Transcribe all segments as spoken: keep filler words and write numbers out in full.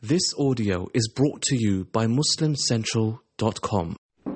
This audio is brought to you by Muslim Central dot com.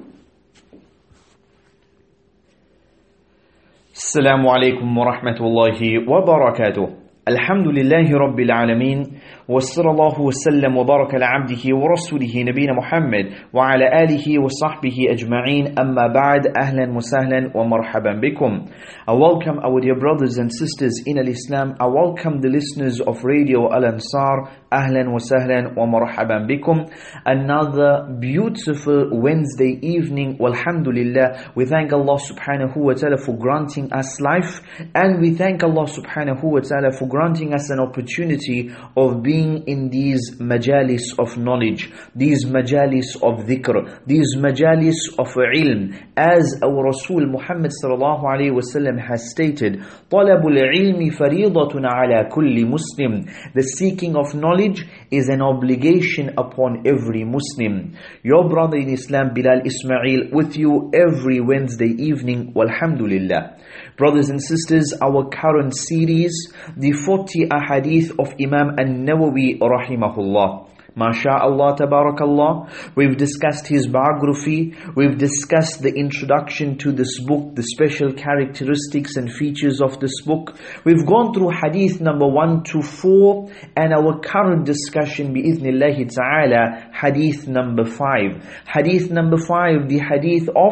Assalamu alaikum wa rahmatullahi wa barakatuh. Alhamdulillahi rabbil alameen. Wa sallallahu wa sallam wa baraka ala abdihi wa rasulihi nabina Muhammad wa ala alihi wa sahbihi ajma'een. Amma ba'd. Ahlan wa sahlan wa marhaban bikum. I welcome our dear brothers and sisters in al-Islam. I welcome the listeners of Radio Al-Ansar. Ahlan wa sahlan wa marhaban bikum. Another beautiful Wednesday evening. Walhamdulillah. We thank Allah subhanahu wa ta'ala for granting us life, and we thank Allah subhanahu wa ta'ala for granting us an opportunity of being in these majalis of knowledge, these majalis of dhikr, these majalis of ilm. As our Rasul Muhammad sallallahu alayhi wa sallam has stated, طَلَبُ الْعِلْمِ فَرِيضَةٌ عَلَى كُلِّ مُسْلِمٍ. The seeking of knowledge is an obligation upon every Muslim. Your brother in Islam, Bilal Ismail, with you every Wednesday evening. Walhamdulillah. Brothers and sisters, our current series, the forty ahadith of Imam An-Nawawi rahimahullah. MashaAllah, tabarakallah. We've discussed his biography. We've discussed the introduction to this book, the special characteristics and features of this book. We've gone through hadith number one to four, and our current discussion, bi'ithnillahi ta'ala, hadith number five. Hadith number five, the hadith of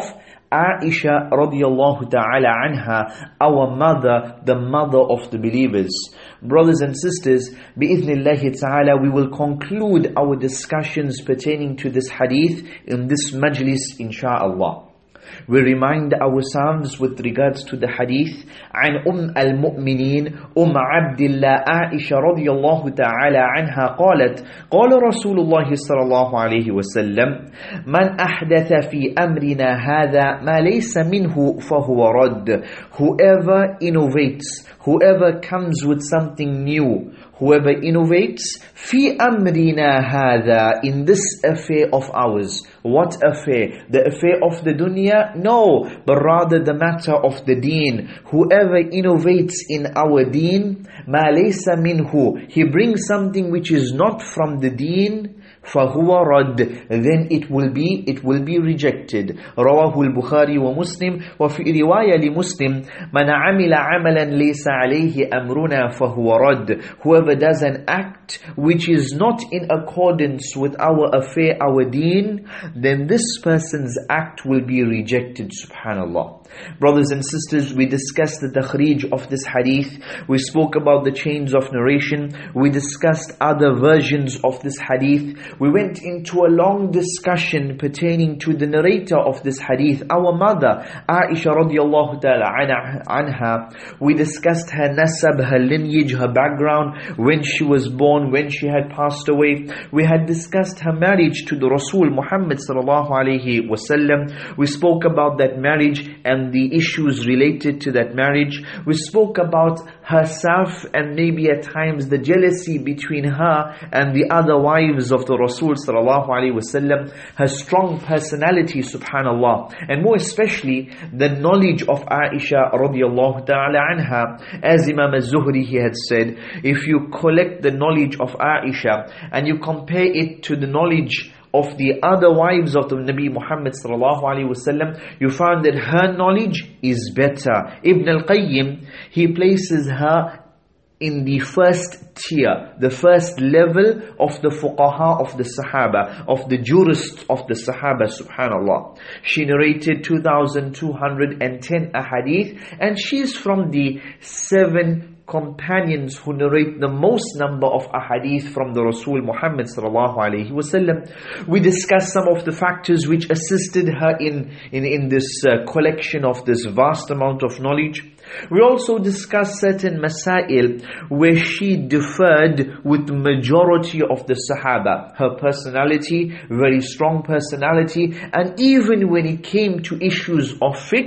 Aisha radiyallahu ta'ala anha, our mother, the mother of the believers. Brothers and sisters, bi'ithnillahi ta'ala, we will conclude our discussions pertaining to this hadith in this majlis, insha'Allah. We remind ourselves with regards to the hadith عن أم المؤمنين أم عبد الله عائشة رضي الله تعالى عنها قالت قال رسول الله صلى الله عليه وسلم من أحدث في أمرنا هذا ما ليس منه فهو رد. Whoever innovates, whoever comes with something new, whoever innovates في أمرنا هذا, in this affair of ours. What affair? The affair of the dunya? No, but rather the matter of the deen. Whoever innovates in our deen, ما ليس منه, he brings something which is not from the deen, فَهُوَ رَدٌّ, then it will be it will be rejected. رواه البخاري ومسلم. وفي رواية لمسلم من عمل عملا ليس عليه أمرنا فهو رد. Whoever does an act which is not in accordance with our affair, our deen, then this person's act will be rejected. Subhanallah. Brothers and sisters, we discussed the takhrij of this hadith. We spoke about the chains of narration. We discussed other versions of this hadith. We went into a long discussion pertaining to the narrator of this hadith, our mother, Aisha radiallahu ta'ala anha. We discussed her nasab, her lineage, her background, when she was born, when she had passed away. We had discussed her marriage to the Rasul Muhammad sallallahu alayhi wasallam. We spoke about that marriage and the issues related to that marriage. We spoke about herself and maybe at times the jealousy between her and the other wives of the Rasul sallallahu alaihi wasallam, her strong personality, subhanallah, and more especially the knowledge of Aisha radiyallahu ta'ala anha. As Imam Az-Zuhri, he had said, if you collect the knowledge of Aisha and you compare it to the knowledge of the other wives of the Nabi Muhammad sallallahu alaihi wasallam, you find that her knowledge is better. Ibn al-Qayyim, he places her in the first tier, the first level of the fuqaha of the Sahaba, of the jurists of the Sahaba, subhanallah. She narrated two thousand two hundred ten ahadith, and she is from the seven companions who narrate the most number of ahadith from the Rasul Muhammad sallallahu alaihi wasallam. We discussed some of the factors which assisted her in, in, in this uh, collection of this vast amount of knowledge. We also discussed certain masail where she differed with the majority of the Sahaba. Her personality, very strong personality, and even when it came to issues of fiqh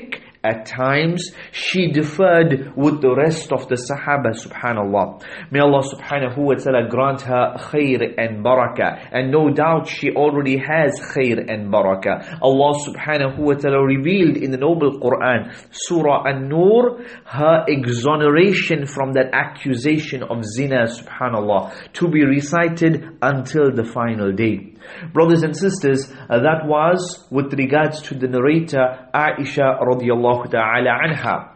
at times she differed with the rest of the Sahaba, subhanallah. May Allah subhanahu wa ta'ala grant her khair and barakah. And no doubt she already has khair and barakah. Allah subhanahu wa ta'ala revealed in the noble Quran, Surah An-Nur, her exoneration from that accusation of zina, subhanallah, to be recited until the final day. Brothers and sisters, uh, that was with regards to the narrator Aisha radiallahu ta'ala anha.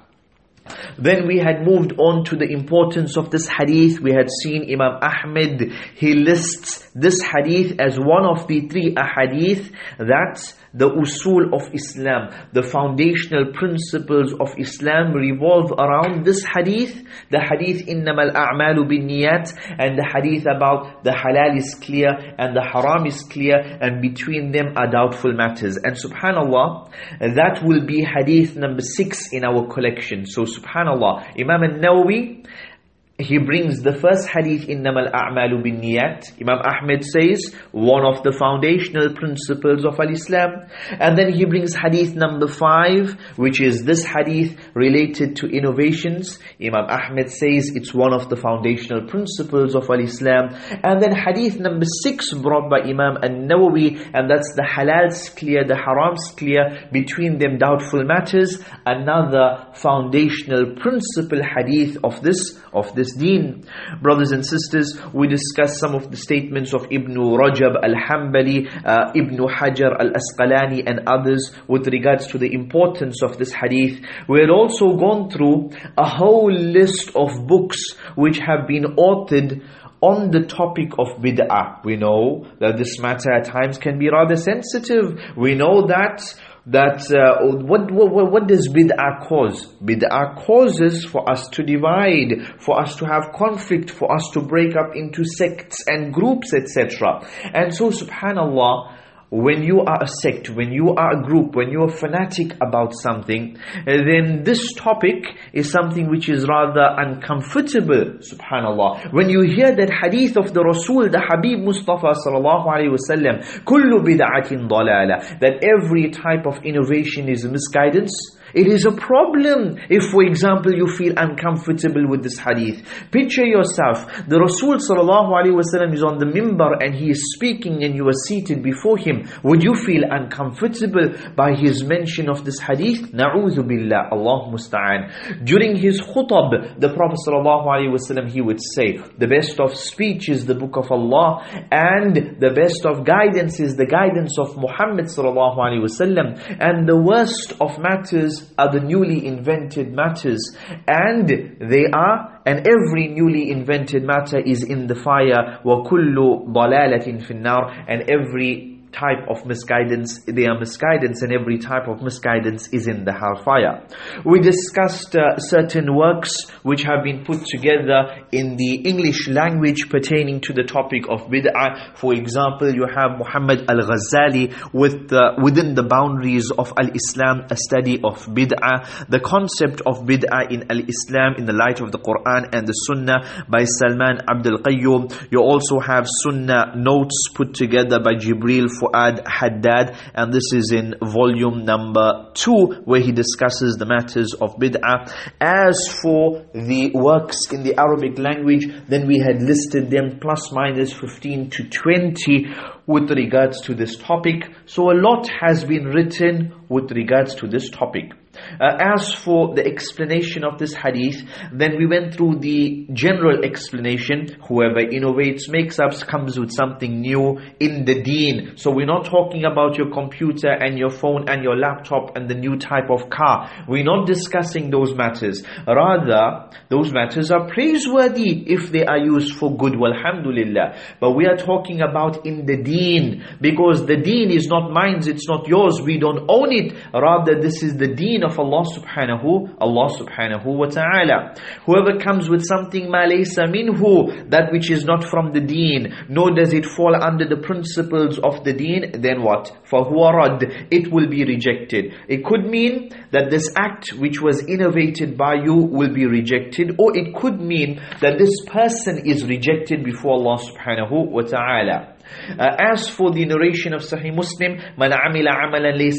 Then we had moved on to the importance of this hadith. We had seen Imam Ahmed, he lists this hadith as one of the three ahadith that the usul of Islam, the foundational principles of Islam revolve around this hadith. The hadith إِنَّمَا الْأَعْمَالُ بِالنِّيَّاتِ, and the hadith about the halal is clear and the haram is clear, and between them are doubtful matters. And subhanallah, that will be hadith number six in our collection. So subhanallah, Imam al-Nawawi, he brings the first hadith, إِنَّمَا الْأَعْمَالُ بِالنِّيَّاتِ. Imam Ahmed says, one of the foundational principles of Al-Islam. And then he brings hadith number five, which is this hadith related to innovations. Imam Ahmed says, it's one of the foundational principles of Al-Islam. And then hadith number six brought by Imam An-Nawawi, and that's the halal's clear, the haram's clear, between them doubtful matters. Another foundational principle hadith of this, of this deen. Brothers and sisters, we discussed some of the statements of Ibn Rajab al-Hanbali, uh, Ibn Hajar al-Asqalani and others with regards to the importance of this hadith. We had also gone through a whole list of books which have been authored on the topic of bid'ah. We know that this matter at times can be rather sensitive. We know that That uh, what, what what does bid'ah cause? Bid'ah causes for us to divide, for us to have conflict, for us to break up into sects and groups, et cetera. And so, subhanallah, when you are a sect, when you are a group, when you are fanatic about something, then this topic is something which is rather uncomfortable, subhanallah. When you hear that hadith of the Rasul, the Habib Mustafa sallallahu alayhi wa sallam, kullu bid'atin dalala, that every type of innovation is misguidance, it is a problem if, for example, you feel uncomfortable with this hadith. Picture yourself, the Rasul sallallahu alaihi wasallam is on the mimbar and he is speaking and you are seated before him. Would you feel uncomfortable by his mention of this hadith? Na'udhu billah, Allah musta'an. During his khutab, the Prophet sallallahu alaihi wasallam, he would say, the best of speech is the book of Allah, and the best of guidance is the guidance of Muhammad sallallahu alaihi wasallam, and the worst of matters are the newly invented matters, and they are, and every newly invented matter is in the fire. وَكُلُّ ضَلَالَةٍ فِي النَّارِ, and every type of misguidance, they are misguidance, and every type of misguidance is in the hellfire. We discussed uh, certain works which have been put together in the English language pertaining to the topic of bid'ah. For example, you have Muhammad al-Ghazali with uh, within the boundaries of Al-Islam, a study of bid'ah, the concept of bid'ah in Al-Islam in the light of the Quran and the Sunnah by Salman Abdul Qayyum. You also have Sunnah notes put together by Jibril Fuad Haddad, and this is in volume number two, where he discusses the matters of bid'ah. As for the works in the Arabic language, then we had listed them plus minus fifteen to twenty with regards to this topic. So a lot has been written with regards to this topic. Uh, as for the explanation of this hadith, then we went through the general explanation. Whoever innovates, makes up, comes with something new in the deen. So we're not talking about your computer and your phone and your laptop and the new type of car. We're not discussing those matters. Rather, those matters are praiseworthy if they are used for good. Walhamdulillah. But we are talking about in the deen, because the deen is not mine, it's not yours. We don't own it. Rather, this is the deen of Allah subhanahu, Allah subhanahu wa ta'ala. Whoever comes with something ma laysa minhu, that which is not from the deen, nor does it fall under the principles of the deen, then what? فَهُوَ رَدْ, it will be rejected. It could mean that this act which was innovated by you will be rejected, or it could mean that this person is rejected before Allah subhanahu wa ta'ala. Uh, as for the narration of Sahih Muslim, مَنْ عَمِلَ عَمَلًا لَيْسَ عَلَيْهِ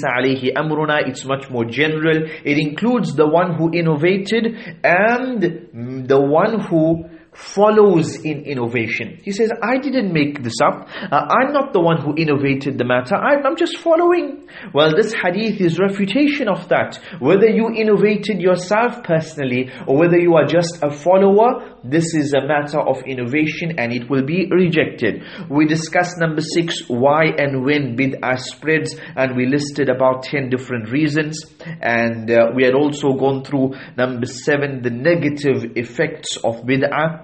عَلَيْهِ أَمْرُنَا. It's much more general. It includes the one who innovated and the one who follows in innovation. He says, I didn't make this up. Uh, I'm not the one who innovated the matter. I'm, I'm just following. Well, this hadith is refutation of that. Whether you innovated yourself personally or whether you are just a follower, this is a matter of innovation and it will be rejected. We discussed number six, why and when bid'ah spreads, and we listed about ten different reasons. And uh, we had also gone through number seven, the negative effects of bid'ah.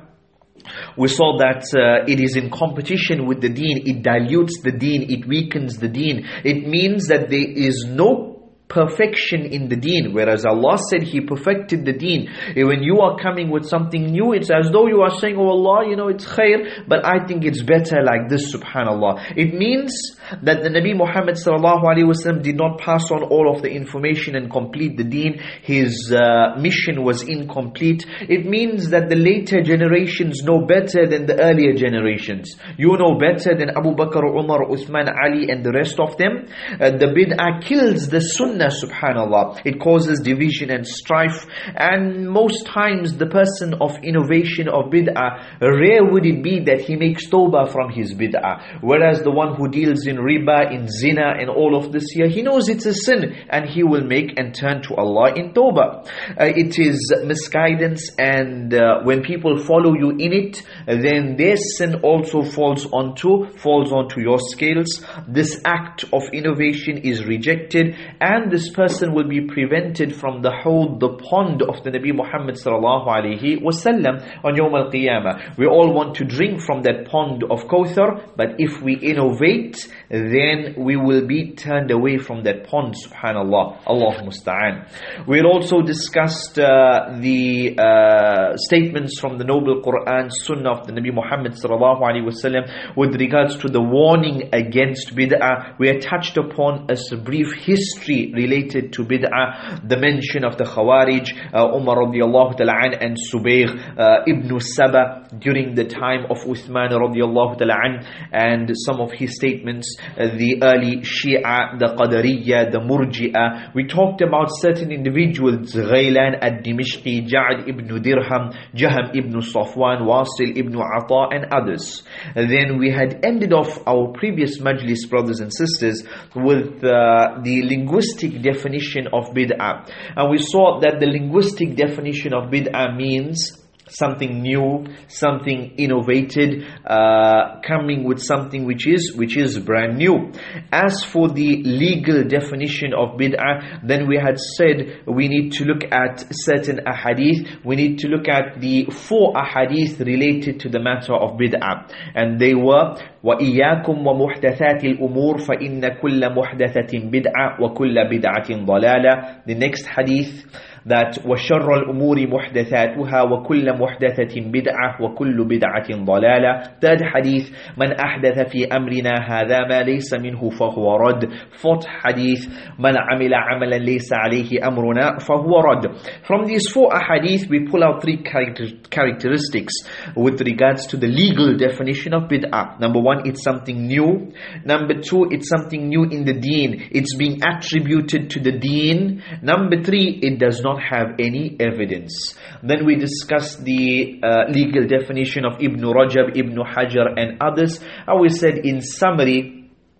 We saw that uh, it is in competition with the deen, it dilutes the deen, it weakens the deen. It means that there is no perfection in the deen, whereas Allah said He perfected the deen. When you are coming with something new, it's as though you are saying, oh Allah, you know, it's khair, but I think it's better like this, subhanallah. It means that the Nabi Muhammad sallallahu alaihi wasallam did not pass on all of the information and complete the deen. His uh, mission was incomplete. It means that the later generations know better than the earlier generations. You know better than Abu Bakr, Umar, Uthman, Ali and the rest of them. Uh, the bid'ah kills the sunnah, subhanallah. It causes division and strife, and most times the person of innovation of bid'ah, rare would it be that he makes tawbah from his bid'ah. Whereas the one who deals in riba, in zina and all of this here, he knows it's a sin and he will make and turn to Allah in tawbah. Uh, it is misguidance, and uh, when people follow you in it, then their sin also falls onto, falls onto your scales. This act of innovation is rejected, and this person will be prevented from the hold, the pond of the Nabi Muhammad sallallahu alaihi wasallam on Yawm al-Qiyamah. We all want to drink from that pond of Kawthar, but if we innovate, then we will be turned away from that pond, subhanallah. Allah musta'an. We had also discussed uh, the uh, statements from the noble Quran, Sunnah of the Nabi Muhammad sallallahu alaihi wasallam with regards to the warning against bid'ah. We had touched upon a brief history related to bid'ah, the mention of the Khawarij, uh, Umar radiallahu ta'ala an, and Subayr uh, ibn Saba during the time of Uthman radiallahu ta'ala an, and some of his statements, uh, the early Shia, the Qadariyya, the Murji'ah. We talked about certain individuals, Ghaylan ad-Dimishqi, Ja'ad ibn Dirham, Jaham ibn Safwan, Wasil ibn Ata and others. Then we had ended off our previous majlis, brothers and sisters, with uh, the linguistic definition of bid'ah. And we saw that the linguistic definition of bid'ah means something new, something innovated, uh, coming with something which is which is brand new. As for the legal definition of bid'ah, then we had said we need to look at certain ahadith. We need to look at the four ahadith related to the matter of bid'ah, and they were وَإِيَّاكُمْ وَمُحْدَثَاتِ الْأُمُورِ فَإِنَّ كُلَّ مُحْدَثَةٍ بِدْعَةٍ وَكُلَّ بِدْعَةٍ ضَلَالَةٍ. The next hadith, that وَشَرَّ الْأُمُورِ مُحْدَثَاتُهَا وَكُلَّ مُحْدَثَةٍ بِدْعَةٍ وَكُلُّ بِدْعَةٍ ضَلَالَةٍ. Third hadith, مَنْ أَحْدَثَ فِي أَمْرِنَا هَذَا مَا لَيْسَ مِنْهُ فَهُوَ رَدٌّ. Fourth hadith, مَنْ عَمِلَ عَمَلًا لَيْسَ عَلَيْهِ أَمْرُنَا فَهُوَ رَدٌّ. From these four ahadith, we pull out three character characteristics with regards to the legal definition of bid'ah. Number one, it's something new. Number two, it's something new in the deen. It's being attributed to the deen. Number three, it does not have any evidence. Then we discussed the uh, legal definition of Ibn Rajab, Ibn Hajar and others. And we said in summary,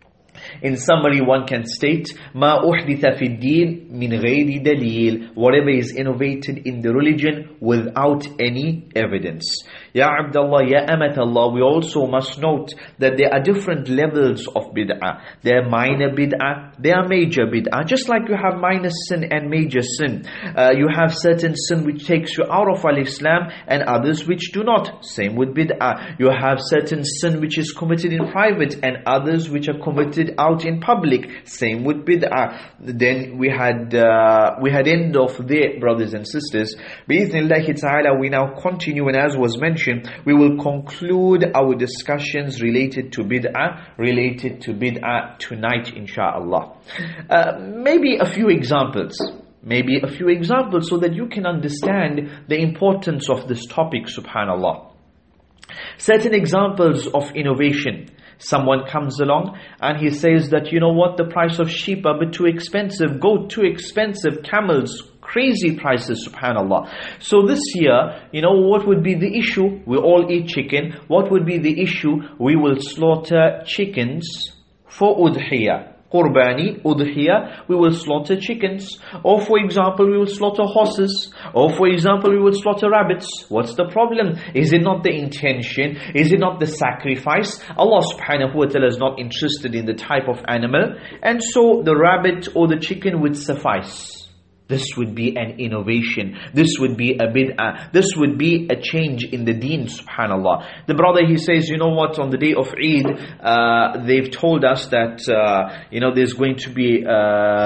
In summary, one can state, مَا أُحْدِثَ فِي الدِّينِ مِنْ غَيْرِ دَلِيلٍ. Whatever is innovated in the religion without any evidence. Ya Abdullah, Ya Amatallah, we also must note that there are different levels of bid'ah. There are minor bid'ah, there are major bid'ah. Just like you have minor sin and major sin. Uh, you have certain sin which takes you out of al-Islam and others which do not. Same with bid'ah. You have certain sin which is committed in private and others which are committed out in public. Same with bid'ah. Then we had uh, we had end of there, brothers and sisters. Bi-idhnillahi ta'ala, we now continue, and as was mentioned, we will conclude our discussions related to bid'ah, related to bid'ah tonight, inshaAllah. Uh, maybe a few examples. Maybe a few examples so that you can understand the importance of this topic, subhanallah. Certain examples of innovation. Someone comes along and he says that, you know what, the price of sheep are a bit too expensive, goat too expensive, camels, crazy prices, subhanallah. So this year, you know, what would be the issue? We all eat chicken. What would be the issue? We will slaughter chickens for udhiyah. Qurbani, udhiyah, we will slaughter chickens. Or for example, we will slaughter horses. Or for example, we will slaughter rabbits. What's the problem? Is it not the intention? Is it not the sacrifice? Allah subhanahu wa ta'ala is not interested in the type of animal. And so the rabbit or the chicken would suffice. This would be an innovation. This would be a bid'ah. This would be a change in the deen, subhanallah. The brother, he says, you know what, on the day of Eid, uh, they've told us that, uh, you know, there's going to be uh,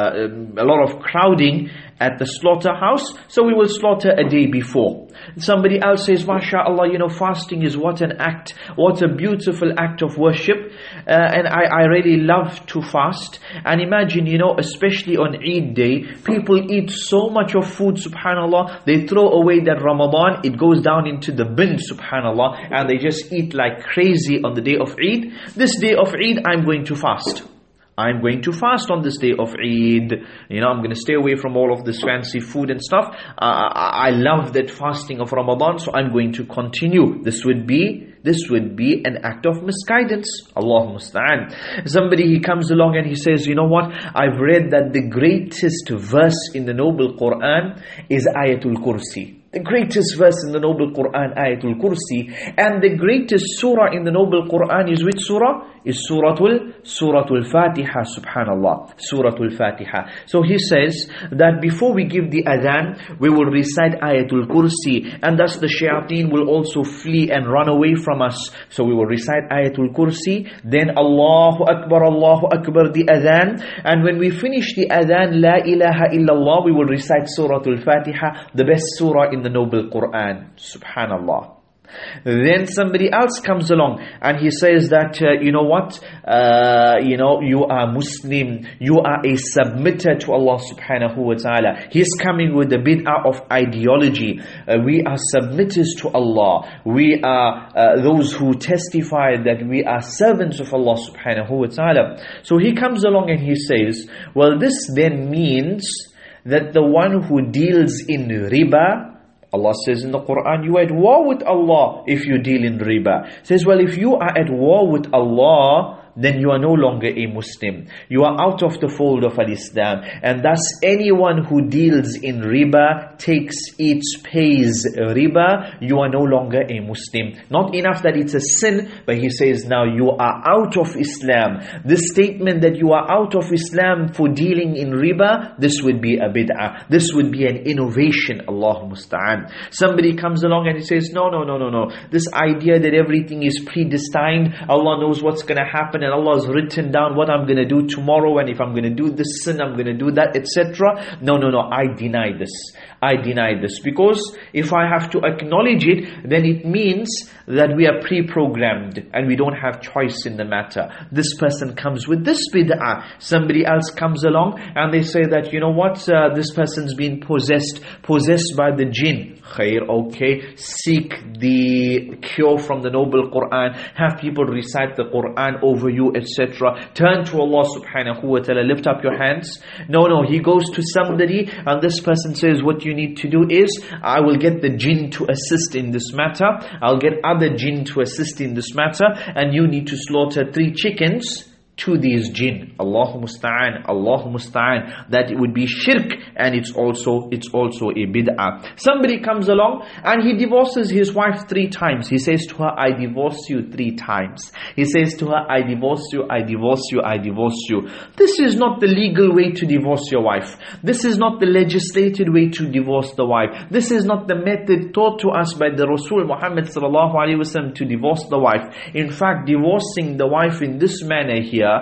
a lot of crowding at the slaughterhouse, so we will slaughter a day before. Somebody else says, MashaAllah, you know, fasting is what an act, what a beautiful act of worship. Uh, and I, I really love to fast. And imagine, you know, especially on Eid day, people eat so much of food, subhanallah, they throw away that Ramadan, it goes down into the bin, subhanallah, and they just eat like crazy on the day of Eid. This day of Eid, I'm going to fast. I'm going to fast on this day of Eid. You know, I'm going to stay away from all of this fancy food and stuff. Uh, I, I love that fasting of Ramadan, so I'm going to continue. This would be, this would be an act of misguidance. Allahu musta'an. Somebody, he comes along and he says, you know what? I've read that the greatest verse in the Noble Quran is Ayatul Kursi. The greatest verse in the Noble Quran, Ayatul Kursi. And the greatest surah in the Noble Quran is which surah? Is Suratul, Suratul Fatiha, subhanallah. Suratul Fatiha. So he says that before we give the adhan, we will recite Ayatul Kursi. And thus the shayateen will also flee and run away from us. So we will recite Ayatul Kursi. Then Allahu Akbar, Allahu Akbar, the adhan. And when we finish the adhan, La ilaha illallah, we will recite Suratul Fatiha, the best surah in the Noble Quran. Subhanallah. Then somebody else comes along and he says that, uh, you know what, uh, you know, you are Muslim, you are a submitter to Allah subhanahu wa ta'ala. He's coming with the bid'ah of ideology. Uh, we are submitters to Allah. We are uh, those who testify that we are servants of Allah subhanahu wa ta'ala. So he comes along and he says, well, this then means that the one who deals in riba, Allah says in the Quran, you are at war with Allah if you deal in riba. Says, well, if you are at war with Allah, then you are no longer a Muslim. You are out of the fold of Al-Islam. And thus anyone who deals in riba, takes, eats, pays riba, you are no longer a Muslim. Not enough that it's a sin, but he says now you are out of Islam. This statement that you are out of Islam for dealing in riba, this would be a bid'ah. This would be an innovation, Allahu musta'an. Somebody comes along and he says, no, no, no, no, no. This idea that everything is predestined, Allah knows what's going to happen, and Allah has written down what I'm going to do tomorrow, and if I'm going to do this sin, I'm going to do that, et cetera. No, no, no, I deny this. I deny this. Because if I have to acknowledge it, then it means that we are pre-programmed and we don't have choice in the matter. This person comes with this bid'ah. Somebody else comes along and they say that, you know what, uh, this person's been possessed, possessed by the jinn. Khair, okay, seek the cure from the Noble Quran, have people recite the Quran over you, et cetera. Turn to Allah subhanahu wa ta'ala, lift up your hands. No, no, he goes to somebody and this person says, what you need to do is, I will get the jinn to assist in this matter, I'll get other jinn to assist in this matter, and you need to slaughter three chickens to these jinn. Allahu musta'an, Allahu musta'an. That it would be shirk, and it's also it's also a bid'ah. Somebody comes along and he divorces his wife three times. He says to her, I divorce you three times. He says to her, I divorce you, I divorce you, I divorce you. This is not the legal way to divorce your wife. This is not the legislated way to divorce the wife. This is not the method taught to us by the Rasul Muhammad sallallahu alaihi wasallam to divorce the wife. In fact, divorcing the wife in this manner here,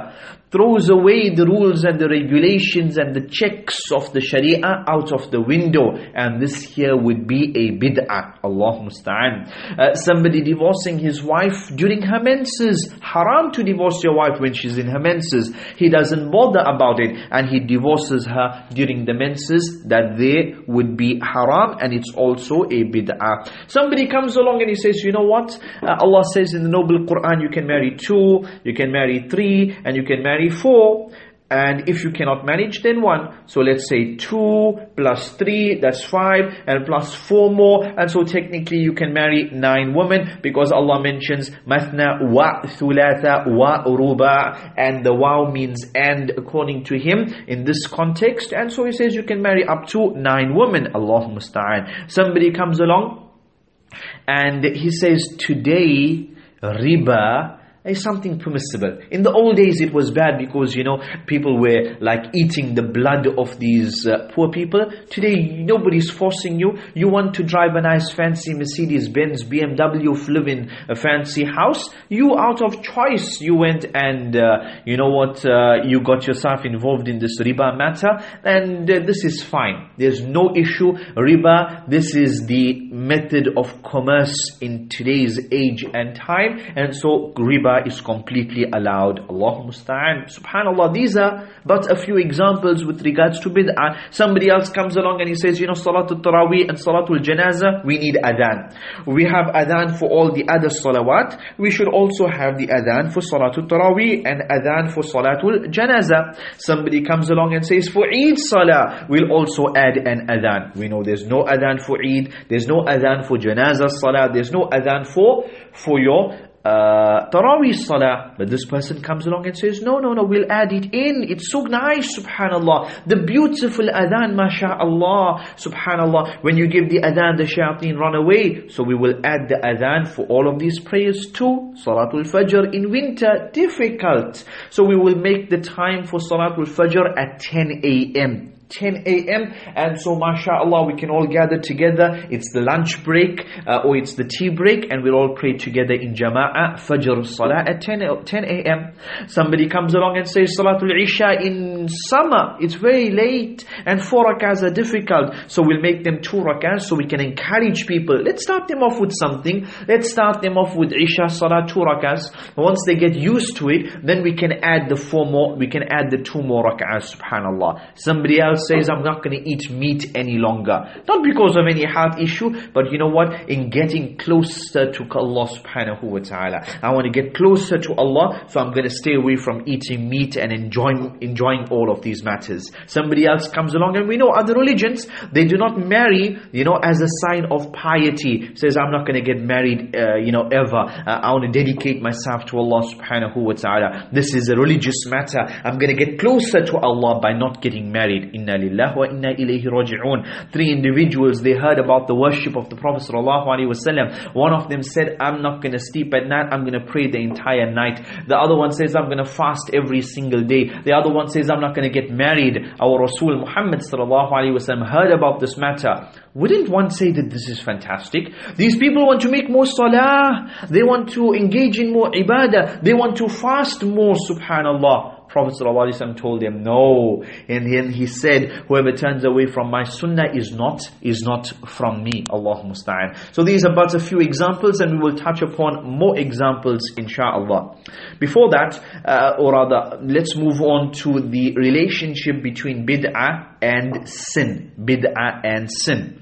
throws away the rules and the regulations and the checks of the Sharia out of the window. And this here would be a bid'ah. Allah musta'an. Uh, somebody divorcing his wife during her menses. Haram to divorce your wife when she's in her menses. He doesn't bother about it and he divorces her during the menses. That there would be haram, and it's also a bid'ah. Somebody comes along and he says, you know what? Uh, Allah says in the Noble Quran, you can marry two, you can marry three, and you can marry four. And if you cannot manage, then one. So let's say two plus three, that's five, and plus four more. And so technically you can marry nine women, because Allah mentions mathna wa thulatha wa ruba, and the wow means and according to him in this context. And so he says you can marry up to nine women. Allah musta'an. Somebody comes along and he says today riba is something permissible. In the old days it was bad because, you know, people were like eating the blood of these uh, poor people. Today nobody's forcing you. You want to drive a nice fancy Mercedes-Benz, B M W, live in a fancy house. You out of choice, you went and uh, you know what, uh, you got yourself involved in this riba matter, and uh, this is fine. There's no issue. Riba, this is the method of commerce in today's age and time, and so riba is completely allowed. Allah musta'an. Subhanallah, these are but a few examples with regards to bid'ah. Somebody else comes along and he says, you know, Salatul Taraweeh and Salatul Janazah, we need adhan. We have adhan for all the other salawat. We should also have the adhan for Salatul Taraweeh and adhan for Salatul Janazah. Somebody comes along and says, for Eid Salah, we'll also add an adhan. We know there's no adhan for Eid, there's no adhan for Janazah Salah, there's no adhan for, for your Uh, Taraweeh Salah. But this person comes along and says, no, no, no, we'll add it in. It's so nice, subhanallah. The beautiful adhan, mashallah, subhanallah. When you give the adhan, the shayateen run away. So we will add the adhan for all of these prayers too. Salatul Fajr in winter, difficult. So we will make the time for Salatul Fajr at ten a m ten a m and so mashallah we can all gather together. It's the lunch break uh, or it's the tea break, and we'll all pray together in jama'ah Fajr Salah at ten a m Somebody comes along and says Salatul Isha in summer, it's very late and four rakahs are difficult, so we'll make them two rakahs so we can encourage people. Let's start them off with something. Let's start them off with Isha Salah two rakahs. Once they get used to it, then we can add the four more, we can add the two more rakahs, subhanallah. Somebody else says, I'm not going to eat meat any longer. Not because of any heart issue, but you know what? In getting closer to Allah subhanahu wa ta'ala. I want to get closer to Allah, so I'm going to stay away from eating meat and enjoying, enjoying all of these matters. Somebody else comes along, and we know other religions, they do not marry, you know, as a sign of piety. Says, I'm not going to get married, uh, you know, ever. Uh, I want to dedicate myself to Allah subhanahu wa ta'ala. This is a religious matter. I'm going to get closer to Allah by not getting married. Inna lillahi wa inna ilayhi raji'un. Three individuals, they heard about the worship of the Prophet sallallahu alaihi wasallam. One of them said, I'm not going to sleep at night, I'm going to pray the entire night. The other one says, I'm going to fast every single day. The other one says, I'm not going to get married. Our Rasul Muhammad sallallahu alaihi wasallam heard about this matter. Wouldn't one say that this is fantastic? These people want to make more salah, they want to engage in more ibadah, they want to fast more, subhanallah. Prophet ﷺ told them, no. And then he said, whoever turns away from my sunnah is not, is not from me. Allah musta'an. So these are but a few examples, and we will touch upon more examples insha'Allah. Before that, uh, or rather, let's move on to the relationship between bid'ah and sin. Bid'ah and sin.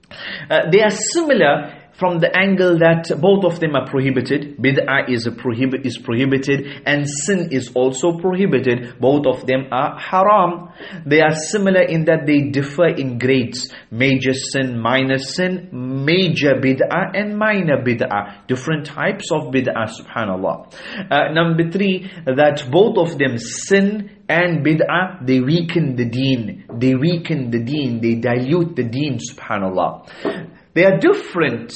Uh, they are similar from the angle that both of them are prohibited. Bid'ah is, a prohib- is prohibited, and sin is also prohibited. Both of them are haram. They are similar in that they differ in grades. Major sin, minor sin, major bid'ah and minor bid'ah. Different types of bid'ah, subhanallah. Uh, number three, that both of them, sin and bid'ah, they weaken the deen. They weaken the deen. They dilute the deen, subhanallah. They are different.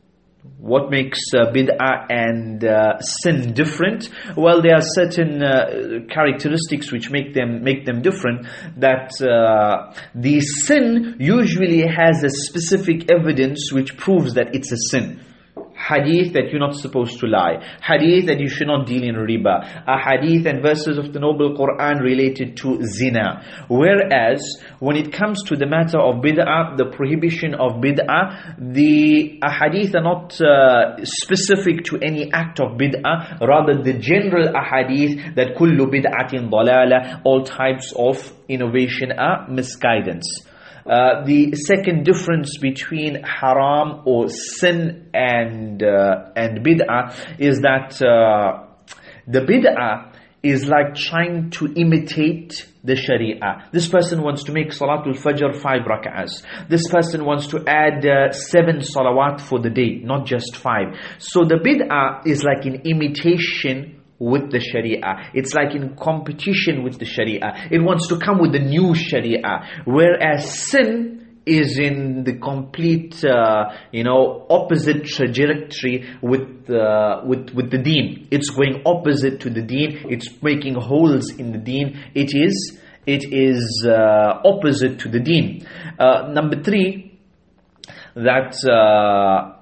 What makes uh, bid'ah and uh, sin different? Well, there are certain uh, characteristics which make them make them different. That uh, the sin usually has a specific evidence which proves that it's a sin. hadith that you're not supposed to lie, hadith that you should not deal in riba, a hadith and verses of the Noble Quran related to zina. Whereas when it comes to the matter of bid'ah, the prohibition of bid'ah, the ahadith are not uh, specific to any act of bid'ah, rather the general ahadith that kullu bid'atin dalala, all types of innovation are misguidance. Uh, the second difference between haram or sin and uh, and bid'ah is that uh, the bid'ah is like trying to imitate the sharia. This person wants to make Salatul Fajr five rak'ahs. This person wants to add uh, seven salawat for the day, not just five. So the bid'ah is like an imitation with the sharia. It's like in competition with the sharia. It wants to come with the new sharia. Whereas sin is in the complete, uh, you know, opposite trajectory with, uh, with, with the deen. It's going opposite to the deen. It's making holes in the deen. It is, it is uh, opposite to the deen. Uh, number three, that uh,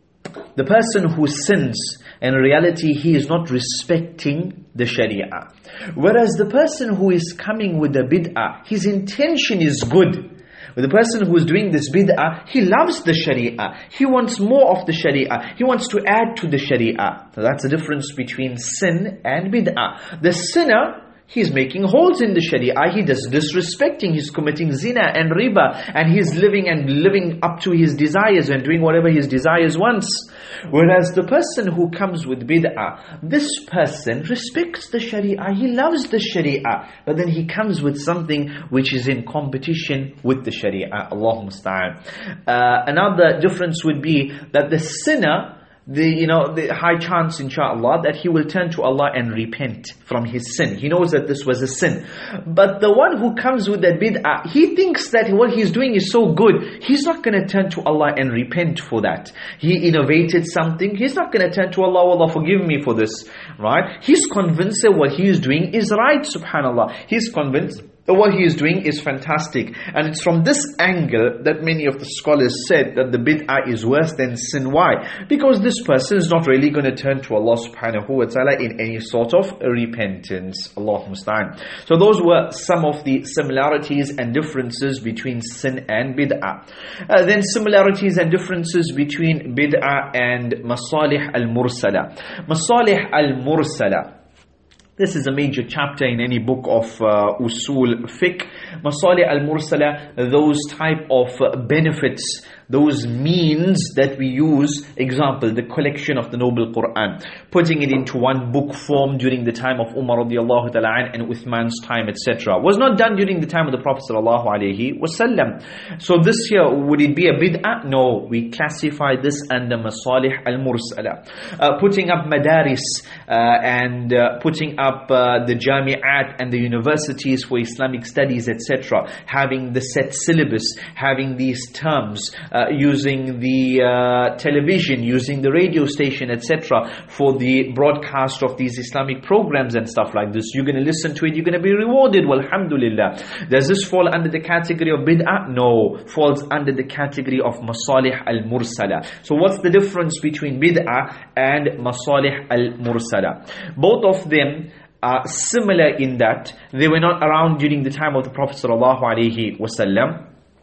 the person who sins, in reality, he is not respecting the sharia. Whereas the person who is coming with the bid'ah, his intention is good. But the person who is doing this bid'ah, he loves the sharia. He wants more of the sharia. He wants to add to the sharia. So that's the difference between sin and bid'ah. The sinner, he's making holes in the sharia. He does disrespecting. He's committing zina and riba. And he's living and living up to his desires and doing whatever his desires wants. Whereas the person who comes with bid'ah, this person respects the sharia. He loves the sharia. But then he comes with something which is in competition with the sharia. Allahu musta'an. Uh, another difference would be that the sinner, the you know the high chance inshallah that he will turn to Allah and repent from his sin. He knows that this was a sin. But the one who comes with that bid'ah, he thinks that what he's doing is so good, he's not going to turn to Allah and repent for that. He innovated something, he's not going to turn to Allah, Allah forgive me for this, right? He's convinced that what he is doing is right, subhanallah. He's convinced what he is doing is fantastic. And it's from this angle that many of the scholars said that the bid'ah is worse than sin. Why? Because this person is not really going to turn to Allah subhanahu wa ta'ala in any sort of repentance. Allahu musta'an. So those were some of the similarities and differences between sin and bid'ah. Uh, then similarities and differences between bid'ah and masalih al-mursala. Masalih al-mursala, this is a major chapter in any book of uh, usul fiqh. Masalih al-mursala, those type of uh, benefits, those means that we use. Example, the collection of the Noble Quran, putting it into one book form during the time of Umar radiallahu ta'ala and Uthman's time, et cetera, was not done during the time of the Prophet sallallahu alaihi wasallam. So this here, would it be a bid'ah? No, we classify this under masalih al-mursala. Uh, putting up madaris uh, and uh, putting up uh, the jami'at and the universities for Islamic studies, et cetera, having the set syllabus, having these terms, uh, using the uh, television, using the radio station, et cetera, for the broadcast of these Islamic programs and stuff like this. You're going to listen to it, you're going to be rewarded. Well, alhamdulillah. Does this fall under the category of bid'ah? No, falls under the category of masalih al-mursala. So what's the difference between bid'ah and masalih al-mursala? Both of them are similar in that they were not around during the time of the Prophet sallallahu alaihi wasallam.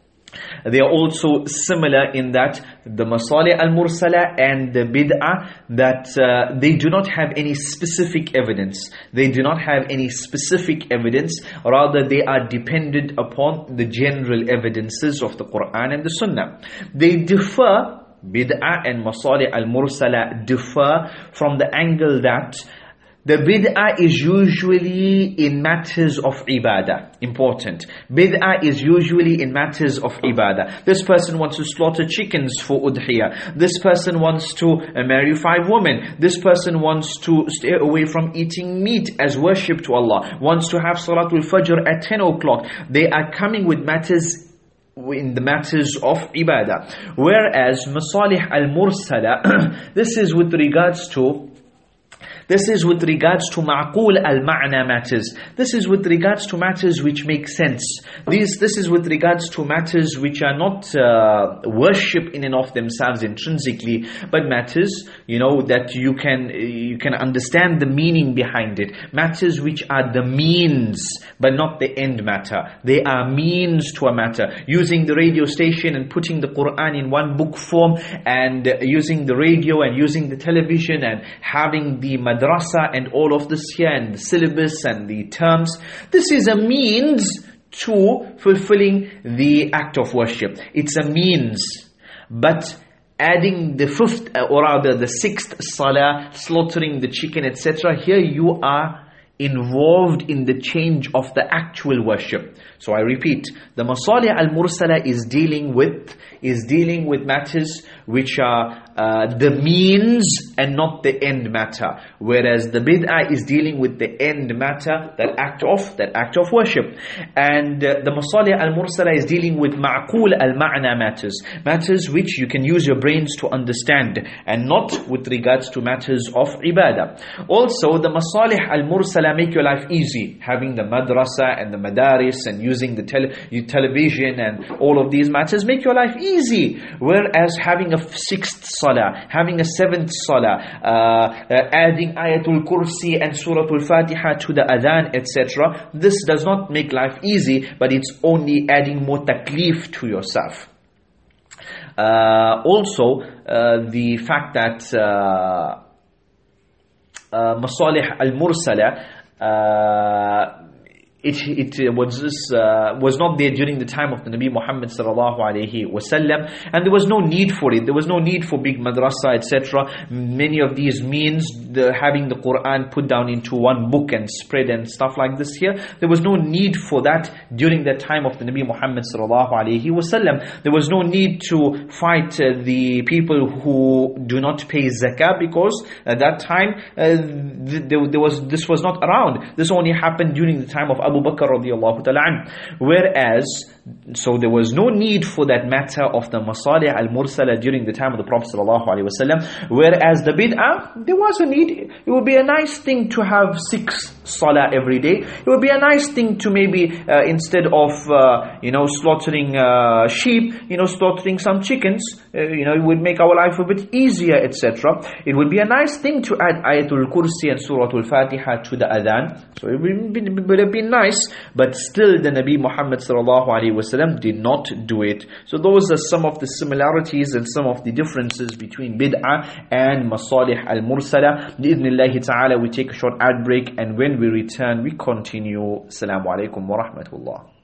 They are also similar in that the masalih al-mursala and the bid'ah, that uh, they do not have any specific evidence. They do not have any specific evidence. Rather, they are dependent upon the general evidences of the Quran and the Sunnah. They differ, bid'ah and masalih al-mursala differ from the angle that the bid'ah is usually in matters of ibadah. Important. Bid'ah is usually in matters of ibadah. This person wants to slaughter chickens for udhiyah. This person wants to uh, marry five women. This person wants to stay away from eating meat as worship to Allah. Wants to have Salatul Fajr at ten o'clock. They are coming with matters in the matters of ibadah. Whereas masalih al-mursala, this is with regards to This is with regards to ma'qul al-ma'na matters. This is with regards to matters which make sense. These, this is with regards to matters which are not uh, worship in and of themselves intrinsically, but matters, you know, that you can you can understand the meaning behind it. Matters which are the means, but not the end matter. They are means to a matter. Using the radio station and putting the Quran in one book form, and uh, using the radio and using the television and having the madrasa and all of this here and the syllabus and the terms. This is a means to fulfilling the act of worship. It's a means. But adding the fifth, or rather the sixth salah, slaughtering the chicken, et cetera, here you are involved in the change of the actual worship. So I repeat, the masalih al-mursala is dealing with is dealing with matters which are uh, the means and not the end matter, whereas the bid'ah is dealing with the end matter, that act of that act of worship. And uh, the masalih al-mursala is dealing with ma'qul al-ma'na matters, matters which you can use your brains to understand, and not with regards to matters of ibadah. Also, the masalih al-mursala make your life easy, having the madrasa and the madaris and using the tele television and all of these matters make your life easy. Whereas having a sixth salah, having a seventh salah, uh, uh, adding ayatul kursi and suratul fatiha to the adhan, et cetera, this does not make life easy, but it's only adding more taklif to yourself. Uh, also, uh, the fact that uh, uh, masalih al-mursala, uh, It, it was this, uh, was not there during the time of the Nabi Muhammad sallallahu alaihi wasallam, and there was no need for it. There was no need for big madrasa, et cetera. Many of these means, the, having the Quran put down into one book and spread and stuff like this here, there was no need for that during the time of the Nabi Muhammad sallallahu alaihi wasallam. There was no need to fight uh, the people who do not pay zakah, because at that time uh, th there, there was this was not around. This only happened during the time of Abu Abu Bakr radiallahu ta'ala an. Whereas, so there was no need for that matter of the masalih al-mursala during the time of the Prophet sallallahu alaihi wasallam. Whereas the bid'ah, there was a need. It would be a nice thing to have six salah every day. It would be a nice thing to maybe, uh, instead of, uh, you know, slaughtering uh, sheep, you know, slaughtering some chickens, uh, you know, it would make our life a bit easier, et cetera. It would be a nice thing to add ayatul kursi and suratul fatiha to the adhan. So it would, be, would have been nice, but still the Nabi Muhammad sallallahu alaihi wasallam did not do it. So those are some of the similarities and some of the differences between bid'ah and masalih al-mursala. Bi'idhnillahi ta'ala, we take a short ad break, and when we return we continue. Assalamu alaikum wa rahmatullah.